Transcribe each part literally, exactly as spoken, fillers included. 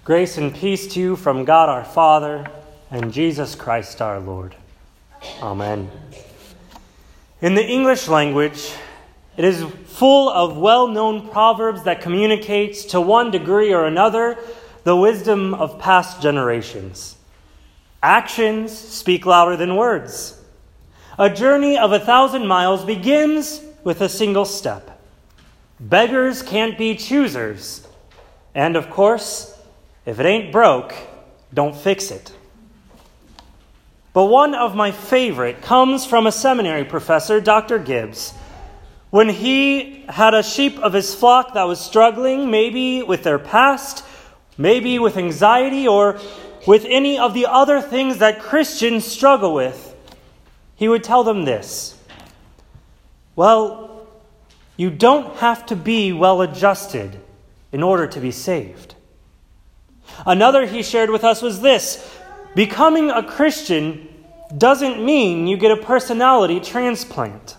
Grace and peace to you from God our Father and Jesus Christ our Lord. Amen. In the English language, it is full of well-known proverbs that communicates to one degree or another the wisdom of past generations. Actions speak louder than words. A journey of a thousand miles begins with a single step. Beggars can't be choosers. And of course, if it ain't broke, don't fix it. But one of my favorite comes from a seminary professor, Doctor Gibbs. When he had a sheep of his flock that was struggling, maybe with their past, maybe with anxiety, or with any of the other things that Christians struggle with, he would tell them this: well, you don't have to be well-adjusted in order to be saved. Another he shared with us was this: becoming a Christian doesn't mean you get a personality transplant.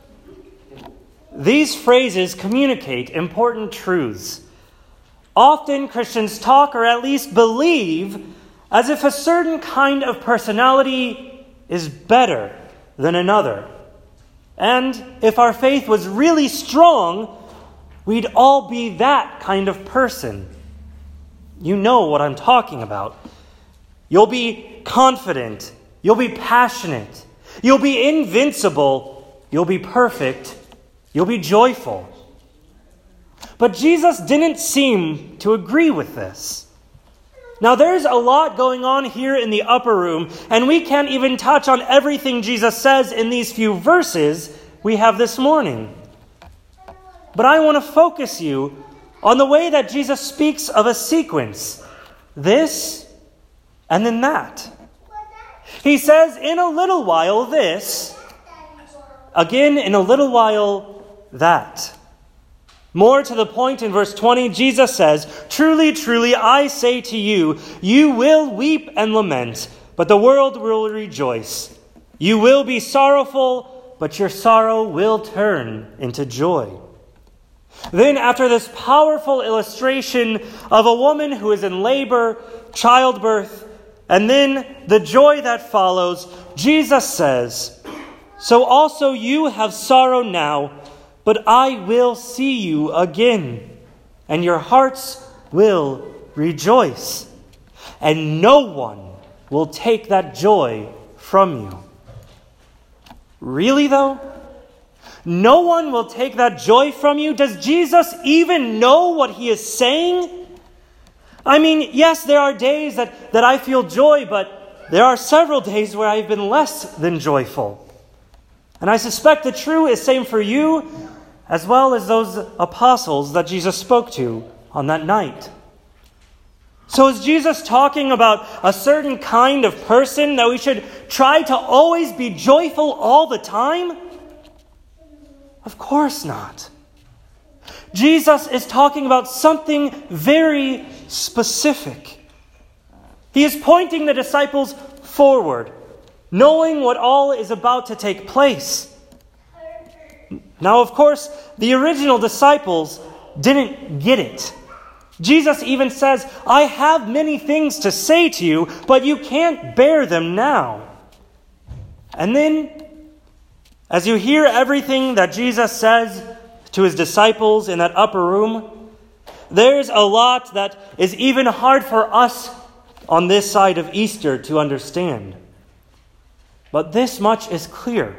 These phrases communicate important truths. Often Christians talk, or at least believe, as if a certain kind of personality is better than another. And if our faith was really strong, we'd all be that kind of person. You know what I'm talking about. You'll be confident. You'll be passionate. You'll be invincible. You'll be perfect. You'll be joyful. But Jesus didn't seem to agree with this. Now, there's a lot going on here in the upper room, and we can't even touch on everything Jesus says in these few verses we have this morning. But I want to focus you on the way that Jesus speaks of a sequence. This, and then that. He says, in a little while this, again in a little while that. More to the point, in verse twenty, Jesus says, "Truly, truly, I say to you, you will weep and lament, but the world will rejoice. You will be sorrowful, but your sorrow will turn into joy." Then, after this powerful illustration of a woman who is in labor, childbirth, and then the joy that follows, Jesus says, "So also you have sorrow now, but I will see you again, and your hearts will rejoice, and no one will take that joy from you." Really, though? No one will take that joy from you? Does Jesus even know what he is saying? I mean, yes, there are days that, that I feel joy, but there are several days where I've been less than joyful. And I suspect the true is same for you, as well as those apostles that Jesus spoke to on that night. So is Jesus talking about a certain kind of person that we should try to always be joyful all the time? Of course not. Jesus is talking about something very specific. He is pointing the disciples forward, knowing what all is about to take place. Now, of course, the original disciples didn't get it. Jesus even says, "I have many things to say to you, but you can't bear them now." And then, as you hear everything that Jesus says to his disciples in that upper room, there's a lot that is even hard for us on this side of Easter to understand. But this much is clear.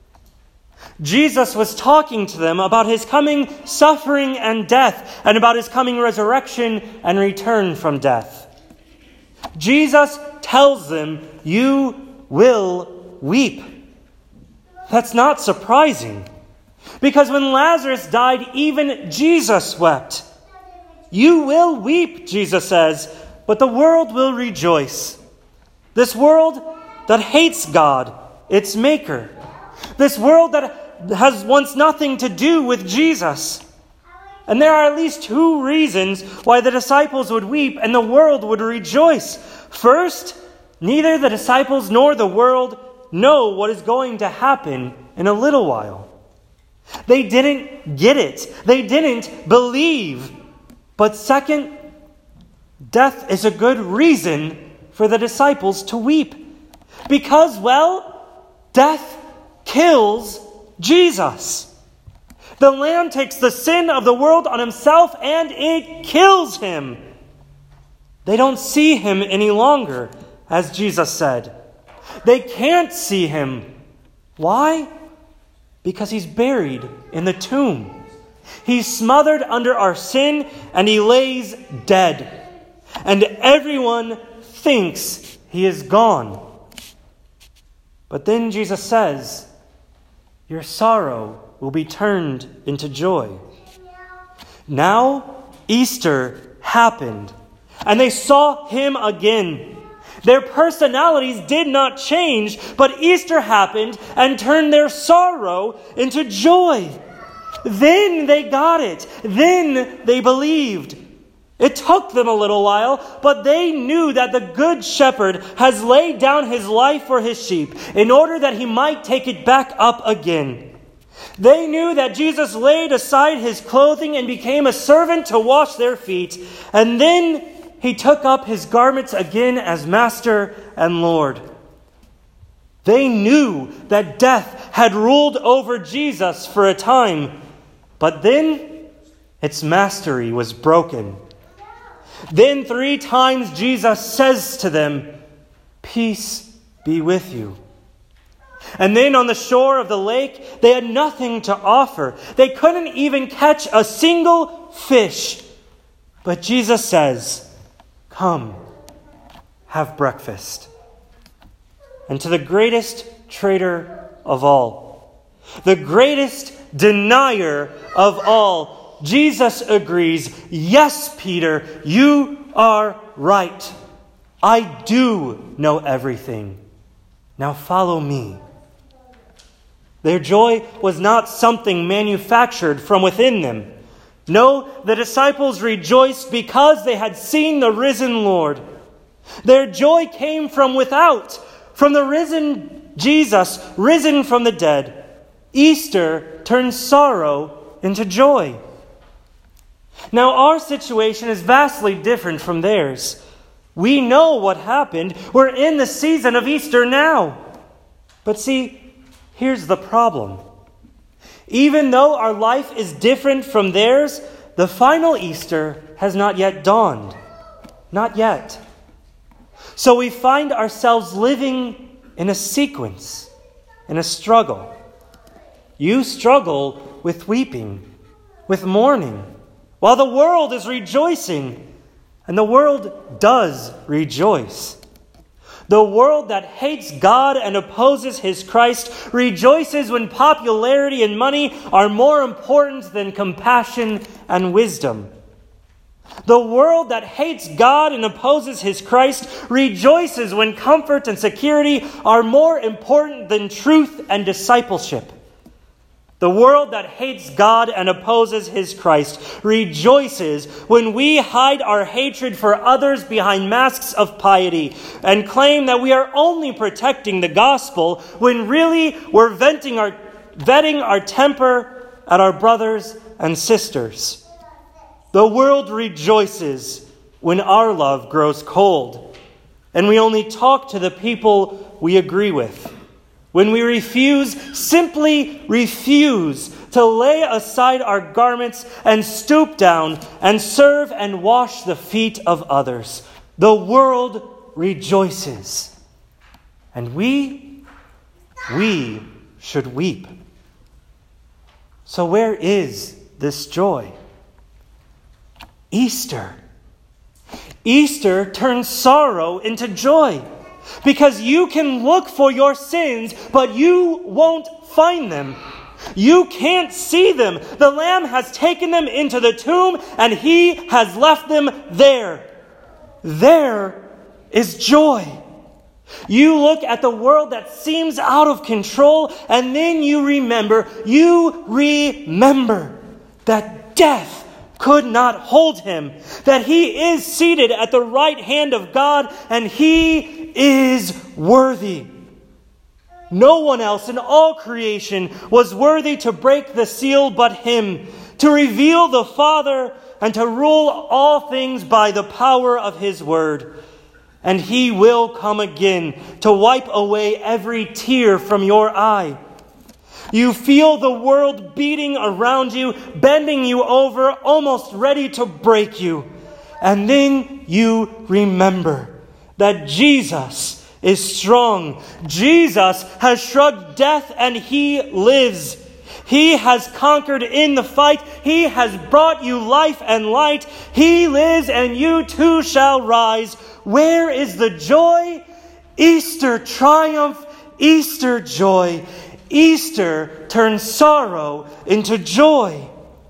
Jesus was talking to them about his coming suffering and death, and about his coming resurrection and return from death. Jesus tells them, "You will weep." That's not surprising, because when Lazarus died, even Jesus wept. You will weep, Jesus says, but the world will rejoice. This world that hates God, its maker. This world that has wants nothing to do with Jesus. And there are at least two reasons why the disciples would weep and the world would rejoice. First, neither the disciples nor the world know what is going to happen in a little while. They didn't get it. They didn't believe. But second, death is a good reason for the disciples to weep. Because, well, death kills Jesus. The Lamb takes the sin of the world on himself and it kills him. They don't see him any longer, as Jesus said. They can't see him. Why? Because he's buried in the tomb. He's smothered under our sin and he lays dead. And everyone thinks he is gone. But then Jesus says, your sorrow will be turned into joy. Now Easter happened, and they saw him again. Their personalities did not change, but Easter happened and turned their sorrow into joy. Then they got it. Then they believed. It took them a little while, but they knew that the Good Shepherd has laid down his life for his sheep in order that he might take it back up again. They knew that Jesus laid aside his clothing and became a servant to wash their feet, and then he took up his garments again as Master and Lord. They knew that death had ruled over Jesus for a time, but then its mastery was broken. Then three times Jesus says to them, peace be with you. And then on the shore of the lake, they had nothing to offer. They couldn't even catch a single fish. But Jesus says, come, have breakfast. And to the greatest traitor of all, the greatest denier of all, Jesus agrees, yes, Peter, you are right. I do know everything. Now follow me. Their joy was not something manufactured from within them. No, the disciples rejoiced because they had seen the risen Lord. Their joy came from without, from the risen Jesus, risen from the dead. Easter turns sorrow into joy. Now, our situation is vastly different from theirs. We know what happened. We're in the season of Easter now. But see, here's the problem. Even though our life is different from theirs, the final Easter has not yet dawned. Not yet. So we find ourselves living in a sequence, in a struggle. You struggle with weeping, with mourning, while the world is rejoicing, and the world does rejoice. The world that hates God and opposes his Christ rejoices when popularity and money are more important than compassion and wisdom. The world that hates God and opposes his Christ rejoices when comfort and security are more important than truth and discipleship. The world that hates God and opposes his Christ rejoices when we hide our hatred for others behind masks of piety and claim that we are only protecting the gospel when really we're venting our, vetting our temper at our brothers and sisters. The world rejoices when our love grows cold and we only talk to the people we agree with. When we refuse, simply refuse to lay aside our garments and stoop down and serve and wash the feet of others. The world rejoices. And we, we should weep. So where is this joy? Easter. Easter turns sorrow into joy. Because you can look for your sins, but you won't find them. You can't see them. The Lamb has taken them into the tomb, and he has left them there. There is joy. You look at the world that seems out of control, and then you remember, you remember that death could not hold him, that he is seated at the right hand of God, and he is worthy. No one else in all creation was worthy to break the seal but him, to reveal the Father and to rule all things by the power of his word. And he will come again to wipe away every tear from your eye. You feel the world beating around you, bending you over, almost ready to break you. And then you remember that Jesus is strong. Jesus has shrugged death and he lives. He has conquered in the fight. He has brought you life and light. He lives and you too shall rise. Where is the joy? Easter triumph, Easter joy. Easter turns sorrow into joy.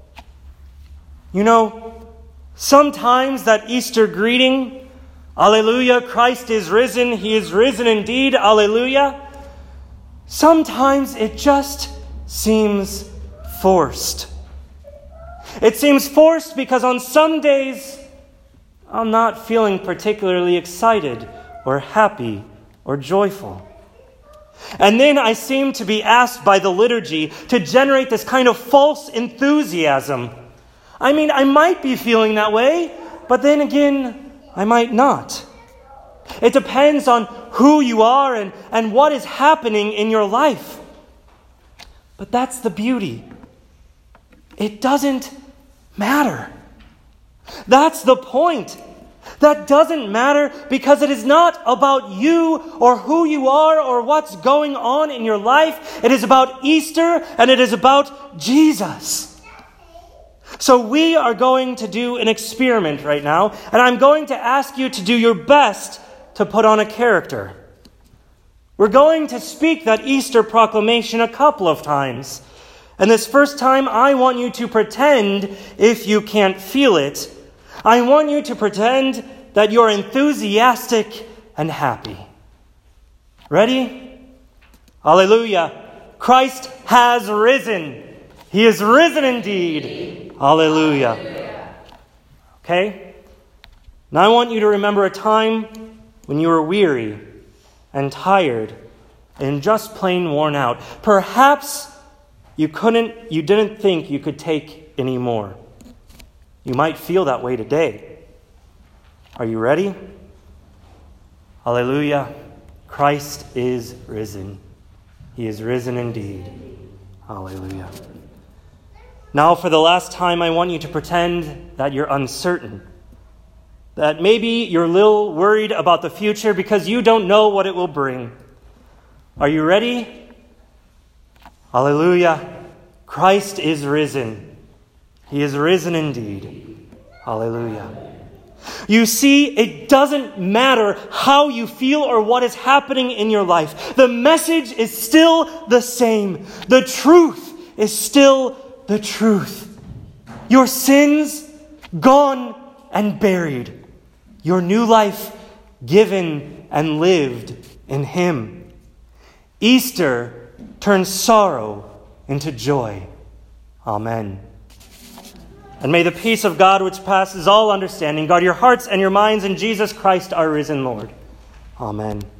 You know, sometimes that Easter greeting, Alleluia, Christ is risen, he is risen indeed, Alleluia. Sometimes it just seems forced. It seems forced because on some days I'm not feeling particularly excited or happy or joyful. And then I seem to be asked by the liturgy to generate this kind of false enthusiasm. I mean, I might be feeling that way, but then again, I might not. It depends on who you are and, and what is happening in your life. But that's the beauty. It doesn't matter. That's the point. That doesn't matter because it is not about you or who you are or what's going on in your life. It is about Easter and it is about Jesus. So we are going to do an experiment right now, and I'm going to ask you to do your best to put on a character. We're going to speak that Easter proclamation a couple of times. And this first time, I want you to pretend, if you can't feel it, I want you to pretend that you're enthusiastic and happy. Ready? Hallelujah. Christ has risen. He is risen indeed. Hallelujah. Okay? Now I want you to remember a time when you were weary and tired and just plain worn out. Perhaps you couldn't, you didn't think you could take any more. You might feel that way today. Are you ready? Hallelujah. Christ is risen. He is risen indeed. Hallelujah. Now, for the last time, I want you to pretend that you're uncertain. That maybe you're a little worried about the future because you don't know what it will bring. Are you ready? Hallelujah. Christ is risen. He is risen indeed. Hallelujah. You see, it doesn't matter how you feel or what is happening in your life. The message is still the same. The truth is still the truth. Your sins gone and buried. Your new life given and lived in Him. Easter turns sorrow into joy. Amen. And may the peace of God, which passes all understanding, guard your hearts and your minds in Jesus Christ, our risen Lord. Amen.